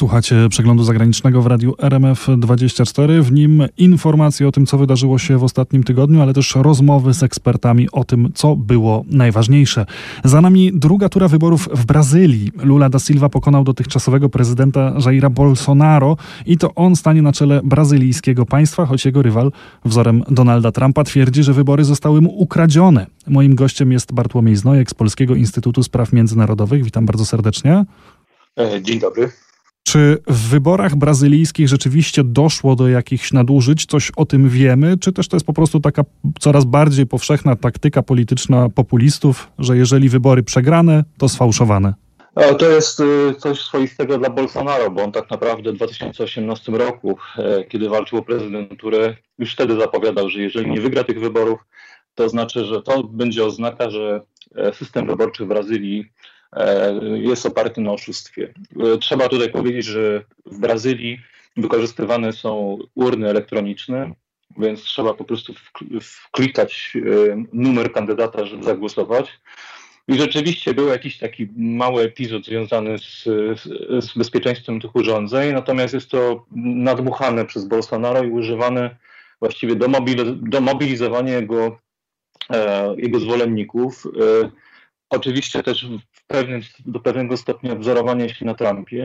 Słuchacie przeglądu zagranicznego w radiu RMF24. W nim informacje o tym, co wydarzyło się w ostatnim tygodniu, ale też rozmowy z ekspertami o tym, co było najważniejsze. Za nami druga tura wyborów w Brazylii. Lula da Silva pokonał dotychczasowego prezydenta Jaira Bolsonaro i to on stanie na czele brazylijskiego państwa, choć jego rywal, wzorem Donalda Trumpa, twierdzi, że wybory zostały mu ukradzione. Moim gościem jest Bartłomiej Znojek z Polskiego Instytutu Spraw Międzynarodowych. Witam bardzo serdecznie. Dzień dobry. Czy w wyborach brazylijskich rzeczywiście doszło do jakichś nadużyć? Coś o tym wiemy? Czy też to jest po prostu taka coraz bardziej powszechna taktyka polityczna populistów, że jeżeli wybory przegrane, to sfałszowane? To jest coś swoistego dla Bolsonaro, bo on tak naprawdę w 2018 roku, kiedy walczył o prezydenturę, już wtedy zapowiadał, że jeżeli nie wygra tych wyborów, to znaczy, że to będzie oznaka, że system wyborczy w Brazylii jest oparty na oszustwie. Trzeba tutaj powiedzieć, że w Brazylii wykorzystywane są urny elektroniczne, więc trzeba po prostu wklikać numer kandydata, żeby zagłosować. I rzeczywiście był jakiś taki mały epizod związany z bezpieczeństwem tych urządzeń, natomiast jest to nadmuchane przez Bolsonaro i używane właściwie do mobilizowania jego zwolenników. Oczywiście też do pewnego stopnia wzorowania się na Trumpie.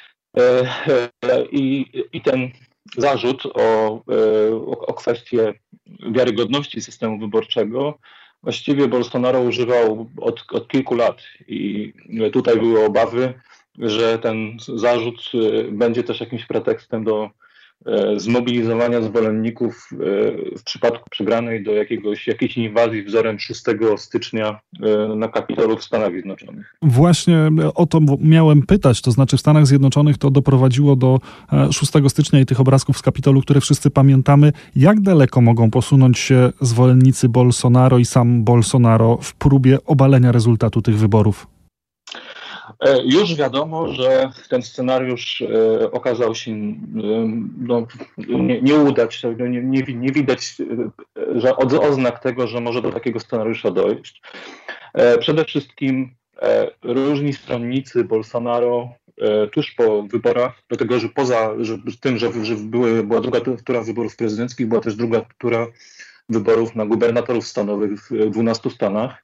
I ten zarzut o kwestię wiarygodności systemu wyborczego właściwie Bolsonaro używał od kilku lat i tutaj były obawy, że ten zarzut będzie też jakimś pretekstem do zmobilizowania zwolenników w przypadku przegranej do jakiejś inwazji wzorem 6 stycznia na Kapitolu w Stanach Zjednoczonych. Właśnie o to miałem pytać, to znaczy w Stanach Zjednoczonych to doprowadziło do 6 stycznia i tych obrazków z Kapitolu, które wszyscy pamiętamy. Jak daleko mogą posunąć się zwolennicy Bolsonaro i sam Bolsonaro w próbie obalenia rezultatu tych wyborów? Już wiadomo, że ten scenariusz okazał się nie udać, nie widać że oznak tego, że może do takiego scenariusza dojść. Przede wszystkim różni stronnicy Bolsonaro tuż po wyborach, dlatego że poza tym, że była druga tura wyborów prezydenckich, była też druga tura wyborów na gubernatorów stanowych w 12 stanach.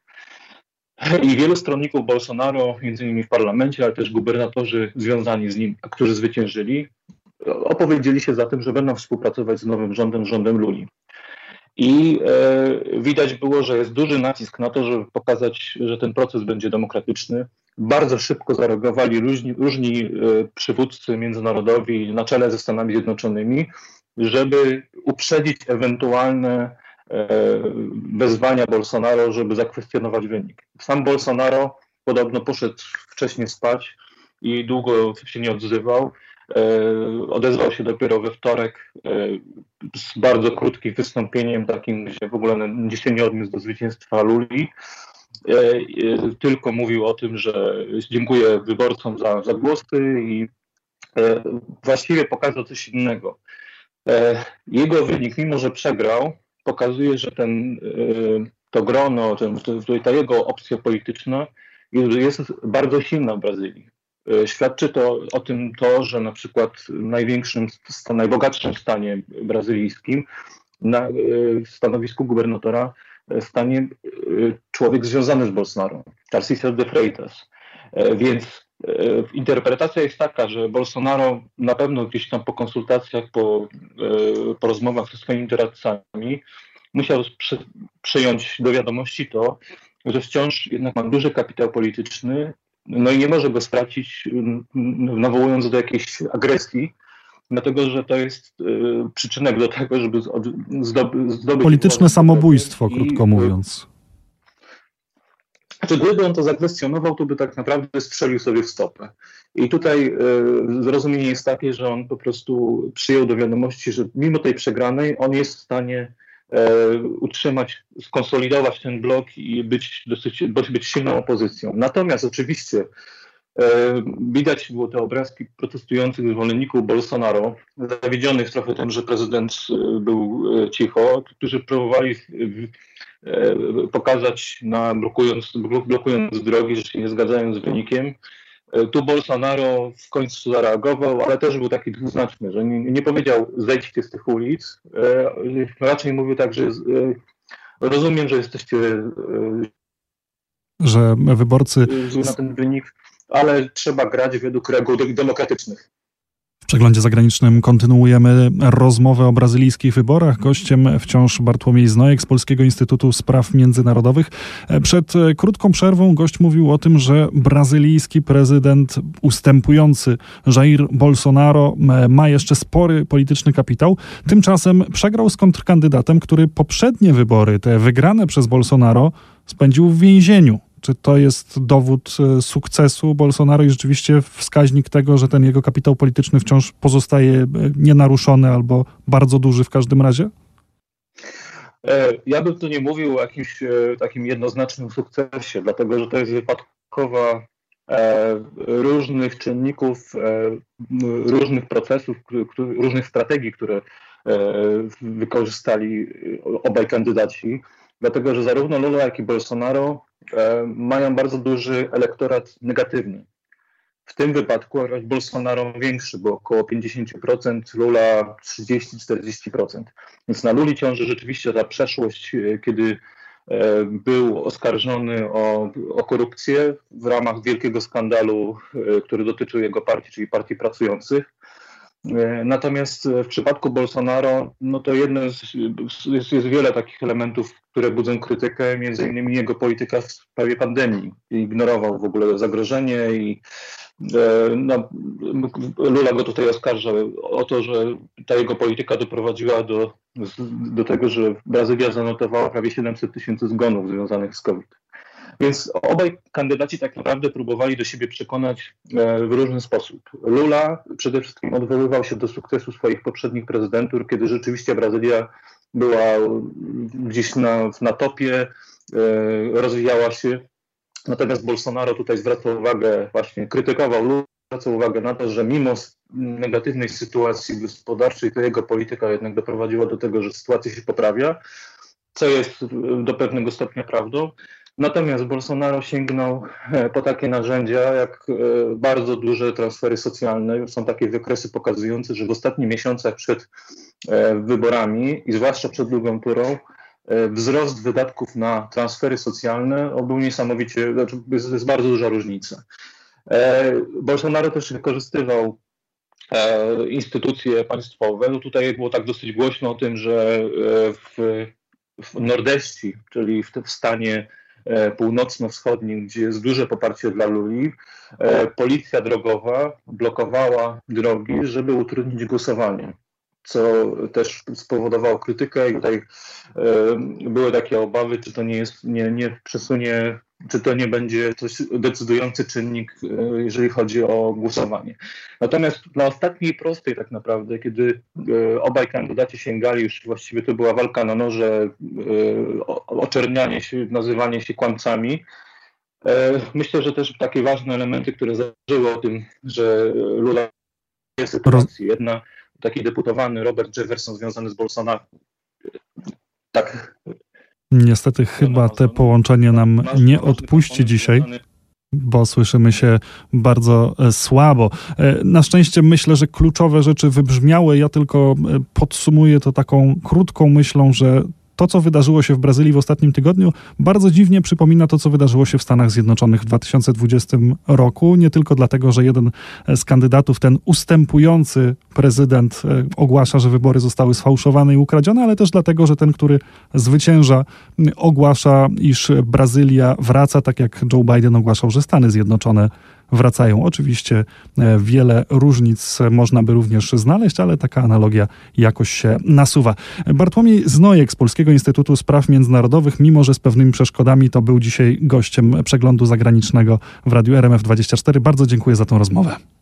I wielu stronników Bolsonaro, między innymi w parlamencie, ale też gubernatorzy związani z nim, którzy zwyciężyli, opowiedzieli się za tym, że będą współpracować z nowym rządem Luli. I widać było, że jest duży nacisk na to, żeby pokazać, że ten proces będzie demokratyczny. Bardzo szybko zareagowali różni przywódcy międzynarodowi na czele ze Stanami Zjednoczonymi, żeby uprzedzić ewentualne wezwania Bolsonaro, żeby zakwestionować wynik. Sam Bolsonaro podobno poszedł wcześniej spać i długo się nie odzywał. Odezwał się dopiero we wtorek z bardzo krótkim wystąpieniem, takim, gdzie w ogóle się nie odniósł do zwycięstwa Luli. Tylko mówił o tym, że dziękuję wyborcom za głosy i właściwie pokazał coś innego. Jego wynik, mimo że przegrał, pokazuje, że to grono, ta jego opcja polityczna jest bardzo silna w Brazylii. Świadczy to o tym, że na przykład w najbogatszym stanie brazylijskim na stanowisku gubernatora stanie człowiek związany z Bolsonaro, Tarcísio de Freitas. Więc interpretacja jest taka, że Bolsonaro na pewno gdzieś tam po konsultacjach, po rozmowach ze swoimi doradcami musiał przyjąć do wiadomości to, że wciąż jednak ma duży kapitał polityczny, no i nie może go stracić, nawołując do jakiejś agresji, dlatego że to jest przyczynek do tego, żeby zdobyć... Polityczne samobójstwo, krótko mówiąc. Gdyby on to zakwestionował, to by tak naprawdę strzelił sobie w stopę. I tutaj zrozumienie jest takie, że on po prostu przyjął do wiadomości, że mimo tej przegranej on jest w stanie utrzymać, skonsolidować ten blok i być silną opozycją. Natomiast oczywiście widać było te obrazki protestujących zwolenników Bolsonaro, zawiedzionych trochę tym, że prezydent był cicho, którzy próbowali pokazać, blokując drogi, że się nie zgadzają z wynikiem, Tu Bolsonaro w końcu zareagował, ale też był taki dwuznaczny, że nie powiedział zejdźcie z tych ulic, raczej mówił tak, że rozumiem, że jesteście że wyborcy zły na ten wynik, ale trzeba grać według reguł demokratycznych. W przeglądzie zagranicznym kontynuujemy rozmowę o brazylijskich wyborach. Gościem wciąż Bartłomiej Znojek z Polskiego Instytutu Spraw Międzynarodowych. Przed krótką przerwą gość mówił o tym, że brazylijski prezydent ustępujący Jair Bolsonaro ma jeszcze spory polityczny kapitał. Tymczasem przegrał z kontrkandydatem, który poprzednie wybory, te wygrane przez Bolsonaro, spędził w więzieniu. Czy to jest dowód sukcesu Bolsonaro i rzeczywiście wskaźnik tego, że ten jego kapitał polityczny wciąż pozostaje nienaruszony albo bardzo duży w każdym razie? Ja bym tu nie mówił o jakimś takim jednoznacznym sukcesie, dlatego że to jest wypadkowa różnych czynników, różnych procesów, różnych strategii, które wykorzystali obaj kandydaci. Dlatego że zarówno Lula, jak i Bolsonaro mają bardzo duży elektorat negatywny. W tym wypadku Bolsonaro większy, bo około 50%, Lula 30-40%. Więc na Luli ciąży rzeczywiście ta przeszłość, kiedy był oskarżony o korupcję w ramach wielkiego skandalu, który dotyczył jego partii, czyli Partii Pracujących. Natomiast w przypadku Bolsonaro, no to jest wiele takich elementów, które budzą krytykę, między innymi jego polityka w sprawie pandemii. Ignorował w ogóle zagrożenie i Lula go tutaj oskarża o to, że ta jego polityka doprowadziła do tego, że Brazylia zanotowała prawie 700 000 zgonów związanych z COVID. Więc obaj kandydaci tak naprawdę próbowali do siebie przekonać w różny sposób. Lula przede wszystkim odwoływał się do sukcesu swoich poprzednich prezydentur, kiedy rzeczywiście Brazylia była gdzieś na topie, rozwijała się. Natomiast Bolsonaro tutaj zwracał uwagę, właśnie krytykował Lula, zwracał uwagę na to, że mimo negatywnej sytuacji gospodarczej, to jego polityka jednak doprowadziła do tego, że sytuacja się poprawia, co jest do pewnego stopnia prawdą. Natomiast Bolsonaro sięgnął po takie narzędzia jak bardzo duże transfery socjalne. Są takie wykresy pokazujące, że w ostatnich miesiącach przed wyborami i zwłaszcza przed drugą turą wzrost wydatków na transfery socjalne był niesamowicie, jest bardzo duża różnica. Bolsonaro też wykorzystywał instytucje państwowe. No tutaj było tak dosyć głośno o tym, że w Nordestii, czyli w stanie północno-wschodnim, gdzie jest duże poparcie dla Luli, policja drogowa blokowała drogi, żeby utrudnić głosowanie, co też spowodowało krytykę i tutaj były takie obawy, czy to nie przesunie, czy to nie będzie coś decydujący czynnik, jeżeli chodzi o głosowanie. Natomiast na ostatniej prostej tak naprawdę, kiedy obaj kandydaci sięgali, już właściwie to była walka na noże, oczernianie się, nazywanie się kłamcami. Myślę, że też takie ważne elementy, które zażyły o tym, że Lula jest sytuacji. Jedna, taki deputowany Robert Jefferson związany z Bolsonaro. Tak. Niestety chyba te połączenie nam nie odpuści dzisiaj, bo słyszymy się bardzo słabo. Na szczęście myślę, że kluczowe rzeczy wybrzmiały. Ja tylko podsumuję to taką krótką myślą, że to, co wydarzyło się w Brazylii w ostatnim tygodniu, bardzo dziwnie przypomina to, co wydarzyło się w Stanach Zjednoczonych w 2020 roku. Nie tylko dlatego, że jeden z kandydatów, ten ustępujący prezydent, ogłasza, że wybory zostały sfałszowane i ukradzione, ale też dlatego, że ten, który zwycięża, ogłasza, iż Brazylia wraca, tak jak Joe Biden ogłaszał, że Stany Zjednoczone wracają. Oczywiście wiele różnic można by również znaleźć, ale taka analogia jakoś się nasuwa. Bartłomiej Znojek z Polskiego Instytutu Spraw Międzynarodowych, mimo że z pewnymi przeszkodami, to był dzisiaj gościem przeglądu zagranicznego w Radiu RMF24. Bardzo dziękuję za tę rozmowę.